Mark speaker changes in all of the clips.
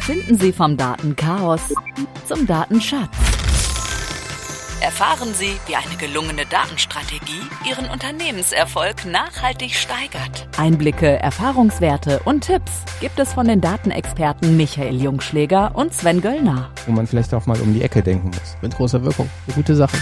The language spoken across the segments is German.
Speaker 1: Finden Sie vom Datenchaos zum Datenschatz. Erfahren Sie, wie eine gelungene Datenstrategie Ihren Unternehmenserfolg nachhaltig steigert. Einblicke, Erfahrungswerte und Tipps gibt es von den Datenexperten Michael Jungschläger und Sven Göllner.
Speaker 2: Wo man vielleicht auch mal um die Ecke denken muss.
Speaker 3: Mit großer Wirkung. Eine gute Sache.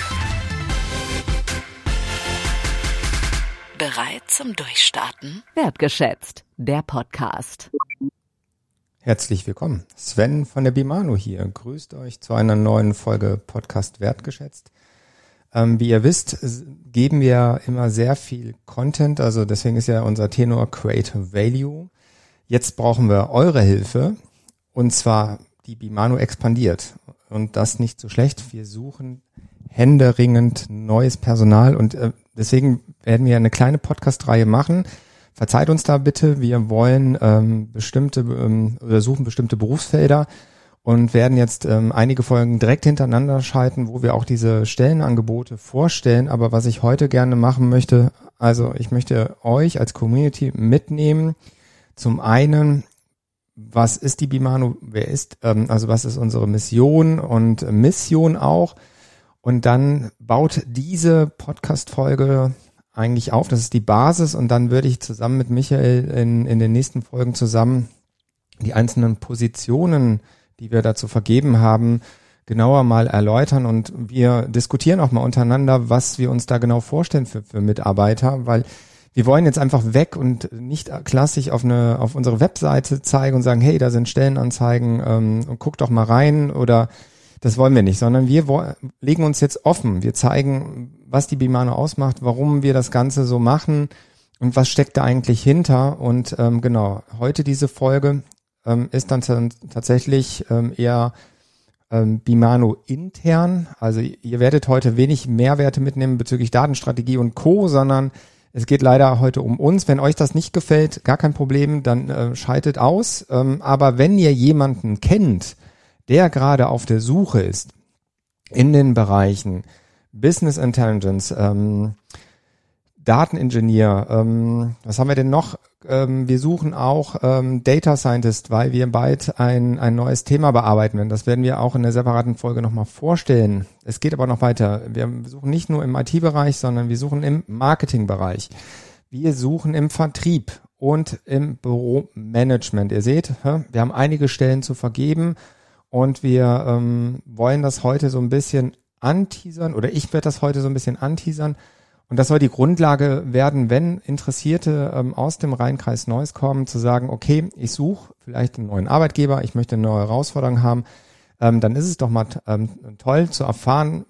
Speaker 1: Bereit zum Durchstarten? Wertgeschätzt, der Podcast.
Speaker 2: Herzlich willkommen. Sven von der Bimano hier. Grüßt euch zu einer neuen Folge Podcast Wertgeschätzt. Wie ihr wisst, geben wir immer sehr viel Content, also deswegen ist ja unser Tenor Create Value. Jetzt brauchen wir eure Hilfe, und zwar die Bimano expandiert, und das nicht so schlecht. Wir suchen händeringend neues Personal, und deswegen werden wir eine kleine Podcast-Reihe machen. Verzeiht uns da bitte, wir wollen suchen bestimmte Berufsfelder und werden jetzt einige Folgen direkt hintereinander schalten, wo wir auch diese Stellenangebote vorstellen. Aber was ich heute gerne machen möchte, also ich möchte euch als Community mitnehmen. Zum einen, was ist die Bimano, was ist unsere Mission und Mission auch? Und dann baut diese Podcast-Folge eigentlich auf, das ist die Basis, und dann würde ich zusammen mit Michael in den nächsten Folgen zusammen die einzelnen Positionen, die wir dazu vergeben haben, genauer mal erläutern, und wir diskutieren auch mal untereinander, was wir uns da genau vorstellen für Mitarbeiter, weil wir wollen jetzt einfach weg und nicht klassisch auf unsere Webseite zeigen und sagen, hey, da sind Stellenanzeigen, und guck doch mal rein, oder das wollen wir nicht, sondern wir legen uns jetzt offen. Wir zeigen, was die Bimano ausmacht, warum wir das Ganze so machen und was steckt da eigentlich hinter. Und heute diese Folge ist dann tatsächlich eher Bimano intern. Also ihr werdet heute wenig Mehrwerte mitnehmen bezüglich Datenstrategie und Co., sondern es geht leider heute um uns. Wenn euch das nicht gefällt, gar kein Problem, dann schaltet aus. Aber wenn ihr jemanden kennt, der gerade auf der Suche ist in den Bereichen Business Intelligence, Dateningenieur, was haben wir denn noch? Wir suchen auch Data Scientist, weil wir bald ein neues Thema bearbeiten werden. Das werden wir auch in einer separaten Folge nochmal vorstellen. Es geht aber noch weiter. Wir suchen nicht nur im IT-Bereich, sondern wir suchen im Marketing-Bereich. Wir suchen im Vertrieb und im Büromanagement. Ihr seht, wir haben einige Stellen zu vergeben, und wir wollen das heute so ein bisschen anteasern, oder ich werde das heute so ein bisschen anteasern. Und das soll die Grundlage werden, wenn Interessierte aus dem Rheinkreis Neuss kommen, zu sagen, okay, ich suche vielleicht einen neuen Arbeitgeber, ich möchte eine neue Herausforderung haben, dann ist es doch mal toll zu erfahren,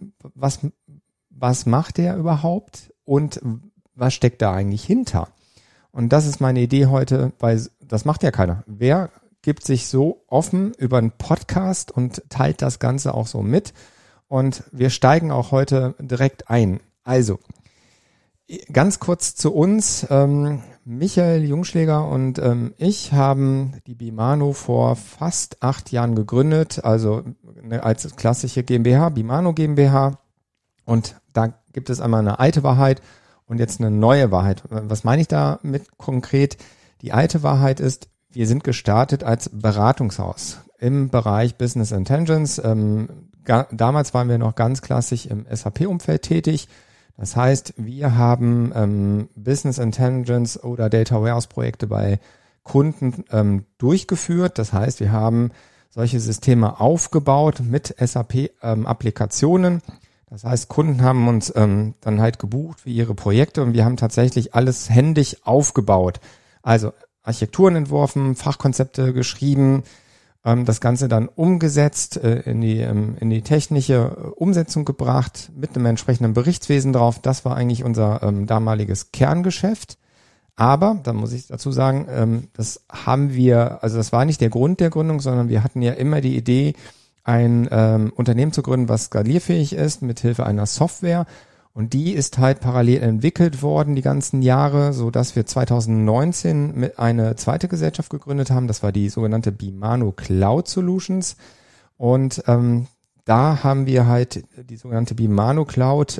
Speaker 2: was macht der überhaupt und was steckt da eigentlich hinter. Und das ist meine Idee heute, weil das macht ja keiner. Wer gibt sich so offen über einen Podcast und teilt das Ganze auch so mit? Und wir steigen auch heute direkt ein. Also, ganz kurz zu uns. Michael Jungschläger und ich haben die Bimano vor fast 8 Jahren gegründet, also als klassische GmbH, Bimano GmbH. Und da gibt es einmal eine alte Wahrheit und jetzt eine neue Wahrheit. Was meine ich damit konkret? Die alte Wahrheit ist, wir sind gestartet als Beratungshaus im Bereich Business Intelligence. Damals waren wir noch ganz klassisch im SAP-Umfeld tätig. Das heißt, wir haben Business Intelligence oder Data Warehouse Projekte bei Kunden durchgeführt. Das heißt, wir haben solche Systeme aufgebaut mit SAP-Applikationen. Das heißt, Kunden haben uns dann halt gebucht für ihre Projekte, und wir haben tatsächlich alles händisch aufgebaut. Also Architekturen entworfen, Fachkonzepte geschrieben, das Ganze dann umgesetzt, in die technische Umsetzung gebracht, mit einem entsprechenden Berichtswesen drauf. Das war eigentlich unser damaliges Kerngeschäft. Aber, da muss ich dazu sagen, das war nicht der Grund der Gründung, sondern wir hatten ja immer die Idee, ein Unternehmen zu gründen, was skalierfähig ist, mit Hilfe einer Software. Und die ist halt parallel entwickelt worden die ganzen Jahre, so dass wir 2019 mit eine zweite Gesellschaft gegründet haben. Das war die sogenannte Bimano Cloud Solutions. Und da haben wir halt die sogenannte Bimano Cloud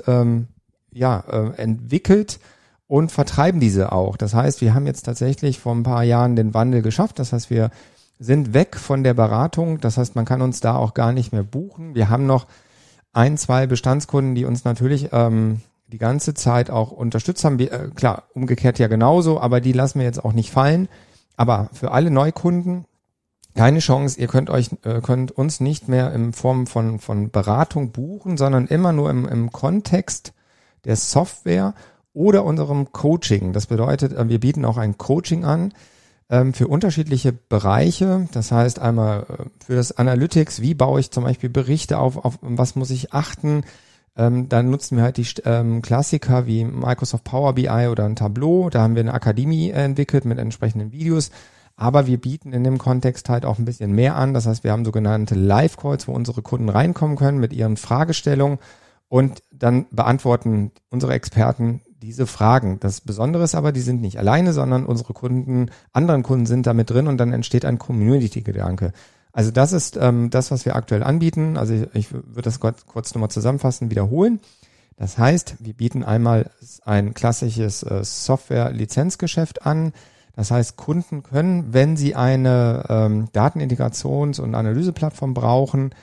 Speaker 2: entwickelt und vertreiben diese auch. Das heißt, wir haben jetzt tatsächlich vor ein paar Jahren den Wandel geschafft. Das heißt, wir sind weg von der Beratung. Das heißt, man kann uns da auch gar nicht mehr buchen. Wir haben noch 1-2 Bestandskunden, die uns natürlich die ganze Zeit auch unterstützt haben. Klar, umgekehrt ja genauso, aber die lassen wir jetzt auch nicht fallen. Aber für alle Neukunden keine Chance. Ihr könnt uns nicht mehr in Form von Beratung buchen, sondern immer nur im Kontext der Software oder unserem Coaching. Das bedeutet, wir bieten auch ein Coaching an für unterschiedliche Bereiche. Das heißt einmal für das Analytics, wie baue ich zum Beispiel Berichte auf was muss ich achten. Dann nutzen wir halt die Klassiker wie Microsoft Power BI oder ein Tableau. Da haben wir eine Akademie entwickelt mit entsprechenden Videos. Aber wir bieten in dem Kontext halt auch ein bisschen mehr an. Das heißt, wir haben sogenannte Live-Calls, wo unsere Kunden reinkommen können mit ihren Fragestellungen und dann beantworten unsere Experten diese Fragen. Das Besondere ist aber, die sind nicht alleine, sondern unsere anderen Kunden sind da mit drin und dann entsteht ein Community-Gedanke. Also das ist das, was wir aktuell anbieten. Also ich würde das kurz nochmal zusammenfassen, wiederholen. Das heißt, wir bieten einmal ein klassisches Software-Lizenzgeschäft an. Das heißt, Kunden können, wenn sie eine Datenintegrations- und Analyseplattform brauchen,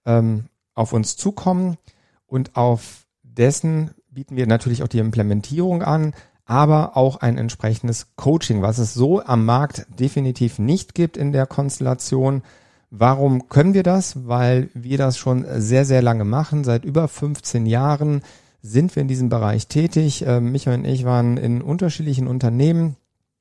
Speaker 2: auf uns zukommen und auf dessen bieten wir natürlich auch die Implementierung an, aber auch ein entsprechendes Coaching, was es so am Markt definitiv nicht gibt in der Konstellation. Warum können wir das? Weil wir das schon sehr, sehr lange machen. Seit über 15 Jahren sind wir in diesem Bereich tätig. Michael und ich waren in unterschiedlichen Unternehmen,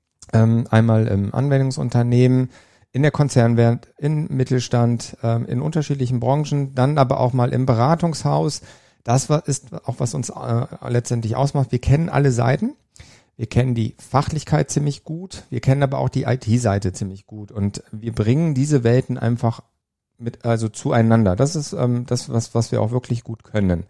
Speaker 2: einmal im Anwendungsunternehmen, in der Konzernwelt, im Mittelstand, in unterschiedlichen Branchen, dann aber auch mal im Beratungshaus. Das ist auch, was uns letztendlich ausmacht. Wir kennen alle Seiten. Wir kennen die Fachlichkeit ziemlich gut. Wir kennen aber auch die IT-Seite ziemlich gut. Und wir bringen diese Welten einfach zueinander. Das ist was wir auch wirklich gut können.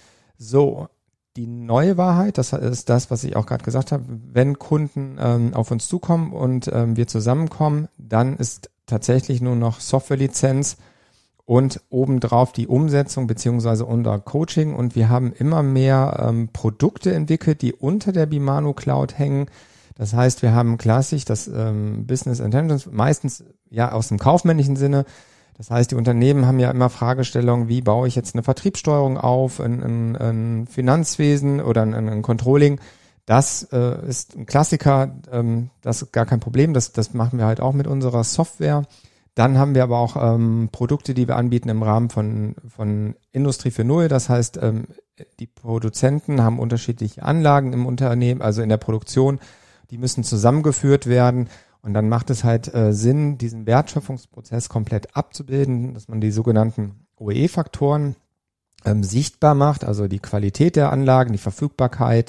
Speaker 2: So. Die neue Wahrheit, das ist das, was ich auch gerade gesagt habe, wenn Kunden auf uns zukommen und wir zusammenkommen, dann ist tatsächlich nur noch Softwarelizenz und obendrauf die Umsetzung beziehungsweise unser Coaching. Und wir haben immer mehr Produkte entwickelt, die unter der Bimano Cloud hängen. Das heißt, wir haben klassisch das Business Intelligence, meistens ja aus dem kaufmännischen Sinne. Das heißt, die Unternehmen haben ja immer Fragestellungen, wie baue ich jetzt eine Vertriebssteuerung auf, ein Finanzwesen oder ein Controlling. Das ist ein Klassiker, das ist gar kein Problem, das machen wir halt auch mit unserer Software. Dann haben wir aber auch Produkte, die wir anbieten im Rahmen von Industrie 4.0. Das heißt, die Produzenten haben unterschiedliche Anlagen im Unternehmen, also in der Produktion, die müssen zusammengeführt werden. Und dann macht es halt Sinn, diesen Wertschöpfungsprozess komplett abzubilden, dass man die sogenannten OEE-Faktoren sichtbar macht, also die Qualität der Anlagen, die Verfügbarkeit.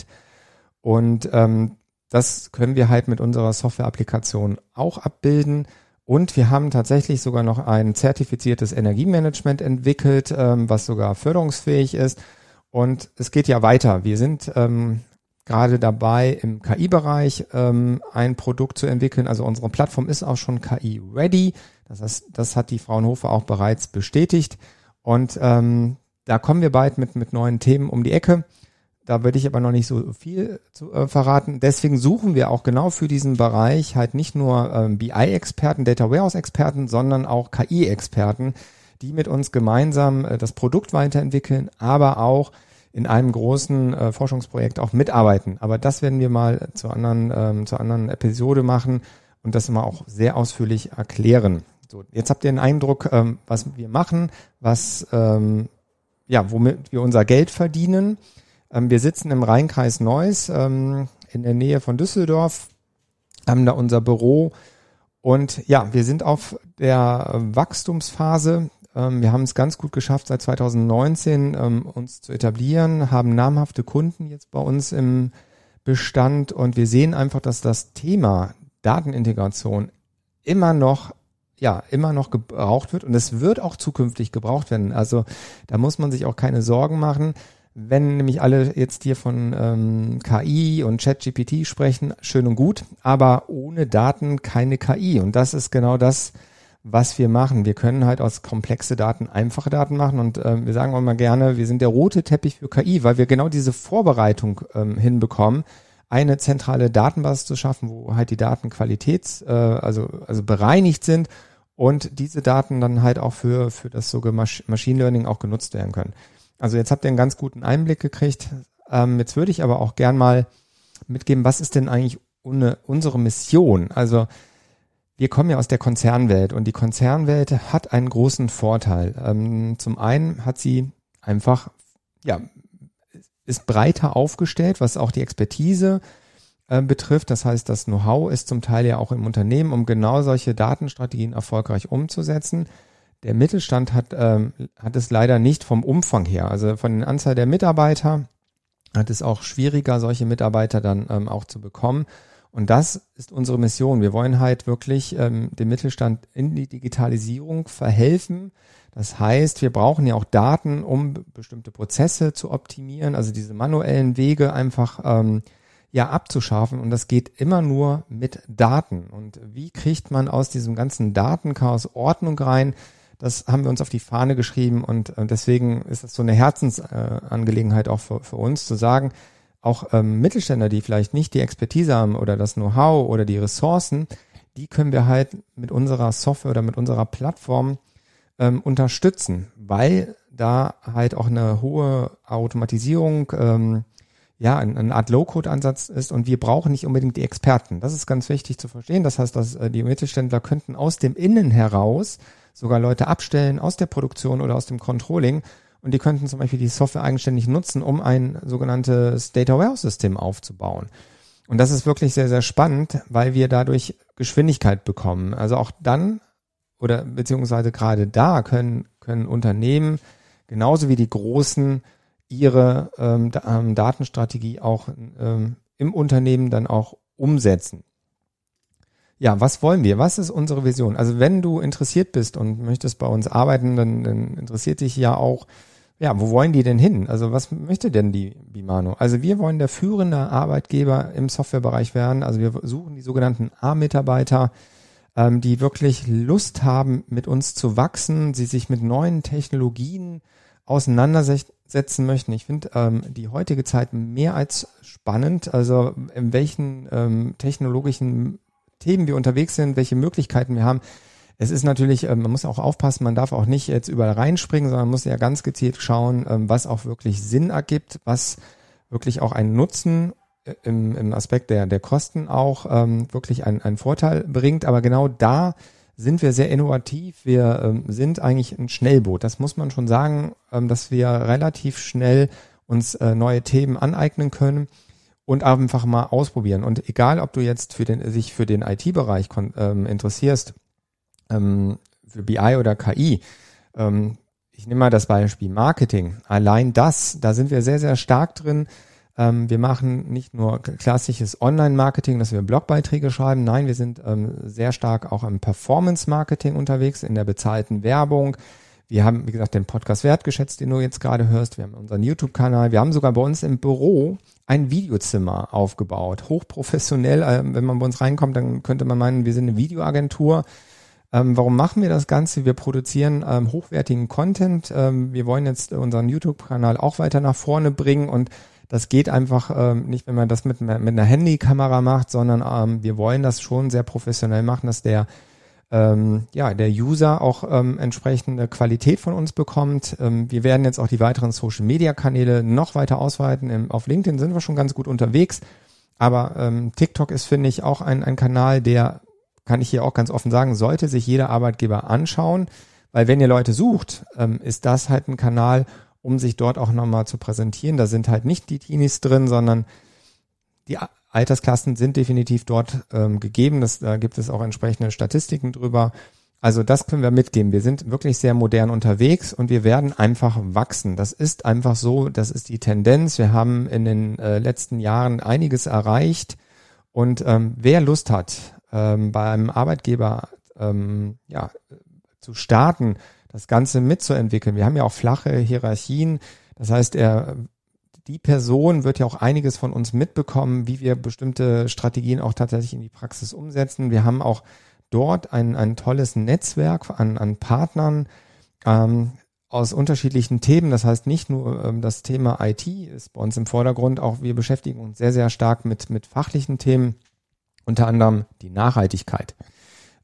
Speaker 2: Und das können wir halt mit unserer Software-Applikation auch abbilden. Und wir haben tatsächlich sogar noch ein zertifiziertes Energiemanagement entwickelt, was sogar förderungsfähig ist. Und es geht ja weiter. Wir sind gerade dabei, im KI-Bereich ein Produkt zu entwickeln. Also unsere Plattform ist auch schon KI-ready. Das heißt, das hat die Fraunhofer auch bereits bestätigt. Und da kommen wir bald mit neuen Themen um die Ecke. Da würde ich aber noch nicht so viel zu verraten. Deswegen suchen wir auch genau für diesen Bereich halt nicht nur BI-Experten, Data Warehouse-Experten, sondern auch KI-Experten, die mit uns gemeinsam das Produkt weiterentwickeln, aber auch in einem großen Forschungsprojekt auch mitarbeiten. Aber das werden wir mal zur anderen Episode machen und das immer auch sehr ausführlich erklären. So, jetzt habt ihr den Eindruck, was wir machen, womit wir unser Geld verdienen. Wir sitzen im Rheinkreis Neuss, in der Nähe von Düsseldorf, haben da unser Büro und ja, wir sind auf der Wachstumsphase. Wir haben es ganz gut geschafft, seit 2019 uns zu etablieren, haben namhafte Kunden jetzt bei uns im Bestand und wir sehen einfach, dass das Thema Datenintegration immer noch gebraucht wird und es wird auch zukünftig gebraucht werden. Also da muss man sich auch keine Sorgen machen. Wenn nämlich alle jetzt hier von KI und ChatGPT sprechen, schön und gut, aber ohne Daten keine KI. Und das ist genau das, was wir machen. Wir können halt aus komplexe Daten einfache Daten machen und wir sagen auch mal gerne, wir sind der rote Teppich für KI, weil wir genau diese Vorbereitung hinbekommen, eine zentrale Datenbasis zu schaffen, wo halt die Daten also bereinigt sind und diese Daten dann halt auch für das sogenannte Machine Learning auch genutzt werden können. Also jetzt habt ihr einen ganz guten Einblick gekriegt. Jetzt würde ich aber auch gern mal mitgeben, was ist denn eigentlich unsere Mission? Also wir kommen ja aus der Konzernwelt und die Konzernwelt hat einen großen Vorteil. Zum einen hat sie einfach, ist breiter aufgestellt, was auch die Expertise betrifft. Das heißt, das Know-how ist zum Teil ja auch im Unternehmen, um genau solche Datenstrategien erfolgreich umzusetzen. Der Mittelstand hat es leider nicht vom Umfang her. Also von der Anzahl der Mitarbeiter hat es auch schwieriger, solche Mitarbeiter dann auch zu bekommen. Und das ist unsere Mission. Wir wollen halt wirklich dem Mittelstand in die Digitalisierung verhelfen. Das heißt, wir brauchen ja auch Daten, um bestimmte Prozesse zu optimieren, also diese manuellen Wege einfach abzuschaffen. Und das geht immer nur mit Daten. Und wie kriegt man aus diesem ganzen Datenchaos Ordnung rein? Das haben wir uns auf die Fahne geschrieben und deswegen ist das so eine Herzensangelegenheit auch für uns zu sagen, auch Mittelständler, die vielleicht nicht die Expertise haben oder das Know-how oder die Ressourcen, die können wir halt mit unserer Software oder mit unserer Plattform unterstützen, weil da halt auch eine hohe Automatisierung, eine Art Low-Code-Ansatz ist und wir brauchen nicht unbedingt die Experten. Das ist ganz wichtig zu verstehen. Das heißt, dass die Mittelständler könnten aus dem Innen heraus sogar Leute abstellen aus der Produktion oder aus dem Controlling und die könnten zum Beispiel die Software eigenständig nutzen, um ein sogenanntes Data Warehouse-System aufzubauen. Und das ist wirklich sehr, sehr spannend, weil wir dadurch Geschwindigkeit bekommen. Also auch dann oder beziehungsweise gerade da können Unternehmen genauso wie die Großen ihre Datenstrategie auch im Unternehmen dann auch umsetzen. Ja, was wollen wir? Was ist unsere Vision? Also wenn du interessiert bist und möchtest bei uns arbeiten, dann interessiert dich ja auch, wo wollen die denn hin? Also was möchte denn die Bimano? Also wir wollen der führende Arbeitgeber im Softwarebereich werden. Also wir suchen die sogenannten A-Mitarbeiter, die wirklich Lust haben, mit uns zu wachsen, sie sich mit neuen Technologien auseinandersetzen möchten. Ich finde die heutige Zeit mehr als spannend. Also in welchen technologischen Themen wir unterwegs sind, welche Möglichkeiten wir haben. Es ist natürlich, man muss auch aufpassen, man darf auch nicht jetzt überall reinspringen, sondern man muss ja ganz gezielt schauen, was auch wirklich Sinn ergibt, was wirklich auch einen Nutzen im Aspekt der Kosten auch wirklich einen Vorteil bringt. Aber genau da sind wir sehr innovativ. Wir sind eigentlich ein Schnellboot. Das muss man schon sagen, dass wir relativ schnell uns neue Themen aneignen können. Und einfach mal ausprobieren. Und egal, ob du jetzt sich für den IT-Bereich interessierst, für BI oder KI, ich nehme mal das Beispiel Marketing. Allein da sind wir sehr, sehr stark drin. Wir machen nicht nur klassisches Online-Marketing, dass wir Blogbeiträge schreiben. Nein, wir sind sehr stark auch im Performance-Marketing unterwegs, in der bezahlten Werbung. Wir haben, wie gesagt, den Podcast Wertgeschätzt, den du jetzt gerade hörst. Wir haben unseren YouTube-Kanal. Wir haben sogar bei uns im Büro ein Videozimmer aufgebaut. Hochprofessionell. Wenn man bei uns reinkommt, dann könnte man meinen, wir sind eine Videoagentur. Warum machen wir das Ganze? Wir produzieren hochwertigen Content. Wir wollen jetzt unseren YouTube-Kanal auch weiter nach vorne bringen und das geht einfach nicht, wenn man das mit einer Handykamera macht, sondern wir wollen das schon sehr professionell machen, dass der User auch entsprechende Qualität von uns bekommt. Wir werden jetzt auch die weiteren Social-Media-Kanäle noch weiter ausweiten. Auf LinkedIn sind wir schon ganz gut unterwegs, aber TikTok ist, finde ich, auch ein Kanal, der, kann ich hier auch ganz offen sagen, sollte sich jeder Arbeitgeber anschauen, weil wenn ihr Leute sucht, ist das halt ein Kanal, um sich dort auch nochmal zu präsentieren. Da sind halt nicht die Teenies drin, sondern die Altersklassen sind definitiv dort gegeben. Da gibt es auch entsprechende Statistiken drüber. Also das können wir mitgeben. Wir sind wirklich sehr modern unterwegs und wir werden einfach wachsen. Das ist einfach so, das ist die Tendenz. Wir haben in den letzten Jahren einiges erreicht und wer Lust hat, bei einem Arbeitgeber zu starten, das Ganze mitzuentwickeln. Wir haben ja auch flache Hierarchien. Das heißt, die Person wird ja auch einiges von uns mitbekommen, wie wir bestimmte Strategien auch tatsächlich in die Praxis umsetzen. Wir haben auch dort ein tolles Netzwerk an Partnern aus unterschiedlichen Themen. Das heißt, nicht nur das Thema IT ist bei uns im Vordergrund, auch wir beschäftigen uns sehr, sehr stark mit fachlichen Themen, unter anderem die Nachhaltigkeit.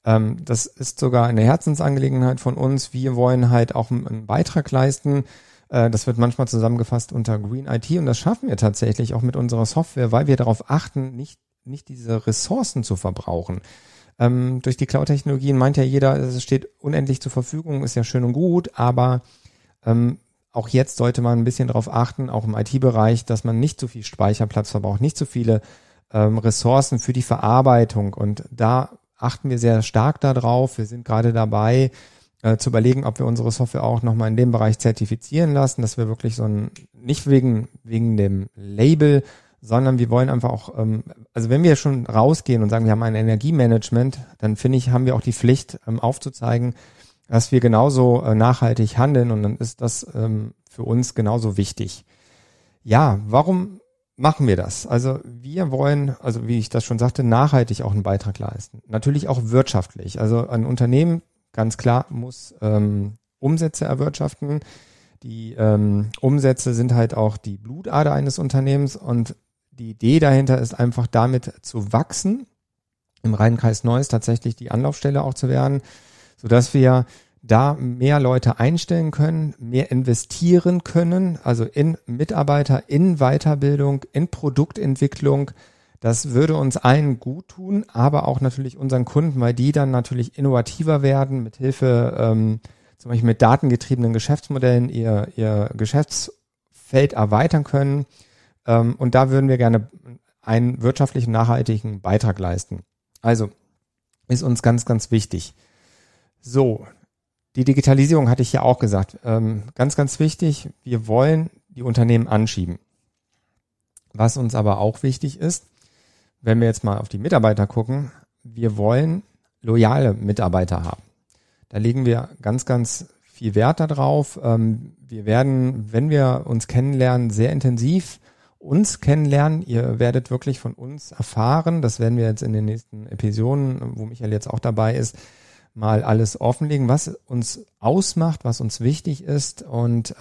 Speaker 2: Das ist sogar eine Herzensangelegenheit von uns. Wir wollen halt auch einen Beitrag leisten. Das wird manchmal zusammengefasst unter Green IT und das schaffen wir tatsächlich auch mit unserer Software, weil wir darauf achten, nicht diese Ressourcen zu verbrauchen. Durch die Cloud-Technologien meint ja jeder, es steht unendlich zur Verfügung, ist ja schön und gut, aber auch jetzt sollte man ein bisschen darauf achten, auch im IT-Bereich, dass man nicht zu viel Speicherplatz verbraucht, nicht zu viele Ressourcen für die Verarbeitung und da achten wir sehr stark darauf. Wir sind gerade dabei, zu überlegen, ob wir unsere Software auch nochmal in dem Bereich zertifizieren lassen, dass wir wirklich nicht wegen dem Label, sondern wir wollen einfach auch, also wenn wir schon rausgehen und sagen, wir haben ein Energiemanagement, dann finde ich, haben wir auch die Pflicht aufzuzeigen, dass wir genauso nachhaltig handeln und dann ist das für uns genauso wichtig. Ja, warum machen wir das? Also wir wollen, also wie ich das schon sagte, nachhaltig auch einen Beitrag leisten. Natürlich auch wirtschaftlich. Also ein Unternehmen, ganz klar, muss Umsätze erwirtschaften. Die Umsätze sind halt auch die Blutader eines Unternehmens und die Idee dahinter ist einfach damit zu wachsen, im Rhein-Kreis Neuss tatsächlich die Anlaufstelle auch zu werden, sodass wir da mehr Leute einstellen können, mehr investieren können, also in Mitarbeiter, in Weiterbildung, in Produktentwicklung. Das würde uns allen gut tun, aber auch natürlich unseren Kunden, weil die dann natürlich innovativer werden, mit Hilfe zum Beispiel mit datengetriebenen Geschäftsmodellen ihr Geschäftsfeld erweitern können. Und da würden wir gerne einen wirtschaftlichen, nachhaltigen Beitrag leisten. Also ist uns ganz, ganz wichtig. So, die Digitalisierung hatte ich ja auch gesagt. Ganz, ganz wichtig, wir wollen die Unternehmen anschieben. Was uns aber auch wichtig ist, wenn wir jetzt mal auf die Mitarbeiter gucken, wir wollen loyale Mitarbeiter haben. Da legen wir ganz, ganz viel Wert darauf. Wir werden, wenn wir uns kennenlernen, sehr intensiv uns kennenlernen. Ihr werdet wirklich von uns erfahren. Das werden wir jetzt in den nächsten Episoden, wo Michael jetzt auch dabei ist, mal alles offenlegen, was uns ausmacht, was uns wichtig ist und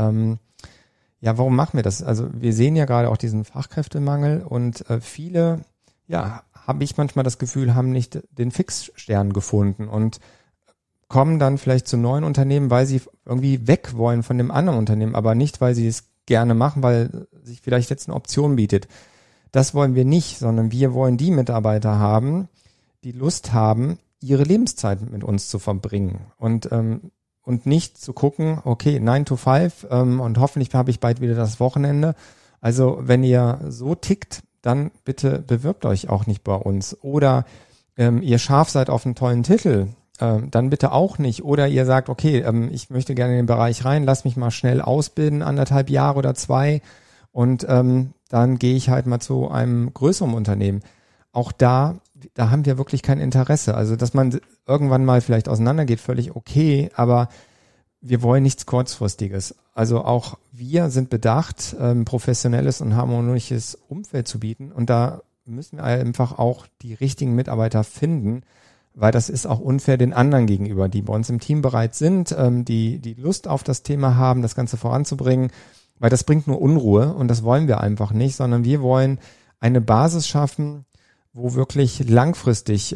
Speaker 2: ja, warum machen wir das? Also wir sehen ja gerade auch diesen Fachkräftemangel und viele, ja, habe ich manchmal das Gefühl, haben nicht den Fixstern gefunden und kommen dann vielleicht zu neuen Unternehmen, weil sie irgendwie weg wollen von dem anderen Unternehmen, aber nicht, weil sie es gerne machen, weil sich vielleicht jetzt eine Option bietet. Das wollen wir nicht, sondern wir wollen die Mitarbeiter haben, die Lust haben, ihre Lebenszeit mit uns zu verbringen und nicht zu gucken, okay, 9 to 5 und hoffentlich habe ich bald wieder das Wochenende. Also wenn ihr so tickt, dann bitte bewirbt euch auch nicht bei uns. Oder ihr scharf seid auf einen tollen Titel, dann bitte auch nicht. Oder ihr sagt, okay, ich möchte gerne in den Bereich rein, lass mich mal schnell ausbilden, 1,5 Jahre oder 2 und dann gehe ich halt mal zu einem größeren Unternehmen. Auch da haben wir wirklich kein Interesse. Also, dass man irgendwann mal vielleicht auseinandergeht, völlig okay, aber wir wollen nichts Kurzfristiges. Also auch wir sind bedacht, professionelles und harmonisches Umfeld zu bieten und da müssen wir einfach auch die richtigen Mitarbeiter finden, weil das ist auch unfair den anderen gegenüber, die bei uns im Team bereit sind, die Lust auf das Thema haben, das Ganze voranzubringen, weil das bringt nur Unruhe und das wollen wir einfach nicht, sondern wir wollen eine Basis schaffen, wo wirklich langfristig,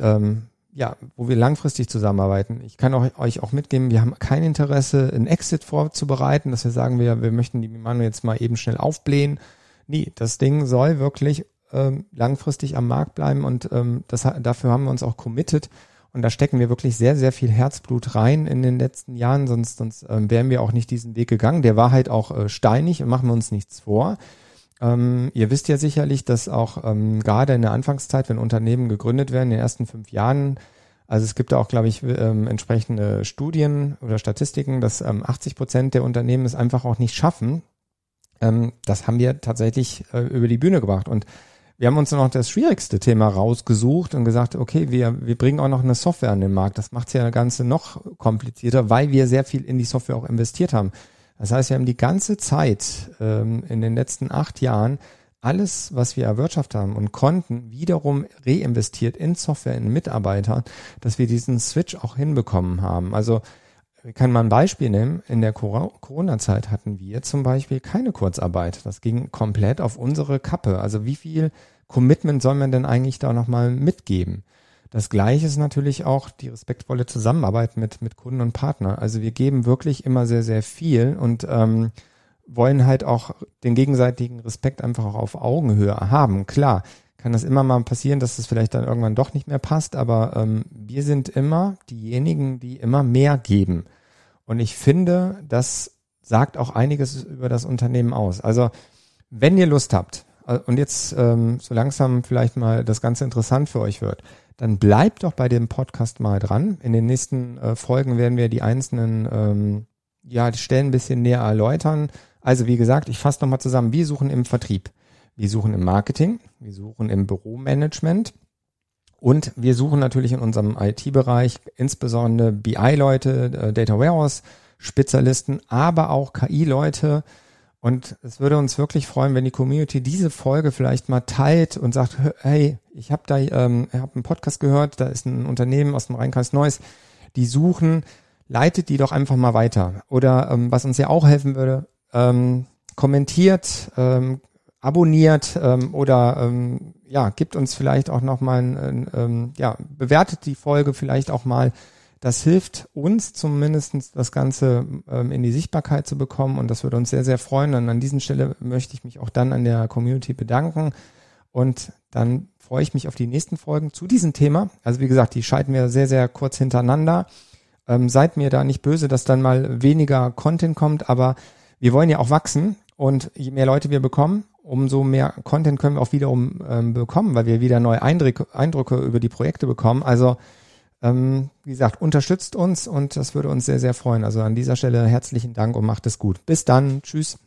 Speaker 2: wo wir langfristig zusammenarbeiten. Ich kann euch auch mitgeben, wir haben kein Interesse, einen Exit vorzubereiten, dass wir sagen, wir möchten die Mimano jetzt mal eben schnell aufblähen. Nee, das Ding soll wirklich langfristig am Markt bleiben und dafür haben wir uns auch committed und da stecken wir wirklich sehr, sehr viel Herzblut rein in den letzten Jahren, sonst wären wir auch nicht diesen Weg gegangen. Der war halt auch steinig und machen wir uns nichts vor. Ihr wisst ja sicherlich, dass auch gerade in der Anfangszeit, wenn Unternehmen gegründet werden, in den ersten 5 Jahren, also es gibt da auch, glaube ich, entsprechende Studien oder Statistiken, dass 80% der Unternehmen es einfach auch nicht schaffen. Das haben wir tatsächlich über die Bühne gebracht und wir haben uns noch das schwierigste Thema rausgesucht und gesagt, okay, wir bringen auch noch eine Software an den Markt. Das macht ja das Ganze noch komplizierter, weil wir sehr viel in die Software auch investiert haben. Das heißt, wir haben die ganze Zeit in den letzten 8 Jahren alles, was wir erwirtschaftet haben und konnten, wiederum reinvestiert in Software, in Mitarbeiter, dass wir diesen Switch auch hinbekommen haben. Also ich kann mal ein Beispiel nehmen. In der Corona-Zeit hatten wir zum Beispiel keine Kurzarbeit. Das ging komplett auf unsere Kappe. Also wie viel Commitment soll man denn eigentlich da nochmal mitgeben? Das Gleiche ist natürlich auch die respektvolle Zusammenarbeit mit Kunden und Partnern. Also wir geben wirklich immer sehr, sehr viel und wollen halt auch den gegenseitigen Respekt einfach auch auf Augenhöhe haben. Klar, kann das immer mal passieren, dass es vielleicht dann irgendwann doch nicht mehr passt, aber wir sind immer diejenigen, die immer mehr geben. Und ich finde, das sagt auch einiges über das Unternehmen aus. Also wenn ihr Lust habt und jetzt so langsam vielleicht mal das Ganze interessant für euch wird, dann bleibt doch bei dem Podcast mal dran. In den nächsten Folgen werden wir die einzelnen die Stellen ein bisschen näher erläutern. Also wie gesagt, ich fasse nochmal zusammen. Wir suchen im Vertrieb, wir suchen im Marketing, wir suchen im Büromanagement und wir suchen natürlich in unserem IT-Bereich insbesondere BI-Leute, Data Warehouse-Spezialisten, aber auch KI-Leute. Und es würde uns wirklich freuen, wenn die Community diese Folge vielleicht mal teilt und sagt, hey, ich habe einen Podcast gehört, da ist ein Unternehmen aus dem Rheinkreis Neuss, die suchen, leitet die doch einfach mal weiter. Oder was uns ja auch helfen würde, kommentiert, abonniert oder gibt uns vielleicht auch nochmal bewertet die Folge vielleicht auch mal. Das hilft uns zumindest, das Ganze in die Sichtbarkeit zu bekommen und das würde uns sehr, sehr freuen. Und an dieser Stelle möchte ich mich auch dann an der Community bedanken und dann freue ich mich auf die nächsten Folgen zu diesem Thema. Also wie gesagt, die schalten wir sehr, sehr kurz hintereinander. Seid mir da nicht böse, dass dann mal weniger Content kommt, aber wir wollen ja auch wachsen und je mehr Leute wir bekommen, umso mehr Content können wir auch wiederum bekommen, weil wir wieder neue Eindrücke über die Projekte bekommen. Also wie gesagt, unterstützt uns und das würde uns sehr, sehr freuen. Also an dieser Stelle herzlichen Dank und macht es gut. Bis dann. Tschüss.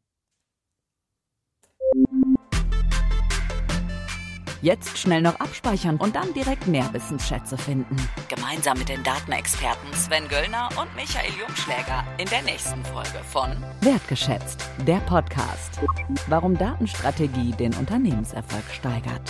Speaker 1: Jetzt schnell noch abspeichern und dann direkt mehr Wissensschätze finden. Gemeinsam mit den Datenexperten Sven Göllner und Michael Jungschläger in der nächsten Folge von Wertgeschätzt, der Podcast. Warum Datenstrategie den Unternehmenserfolg steigert.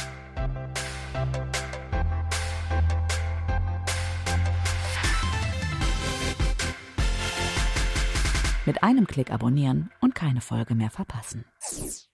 Speaker 1: Mit einem Klick abonnieren und keine Folge mehr verpassen.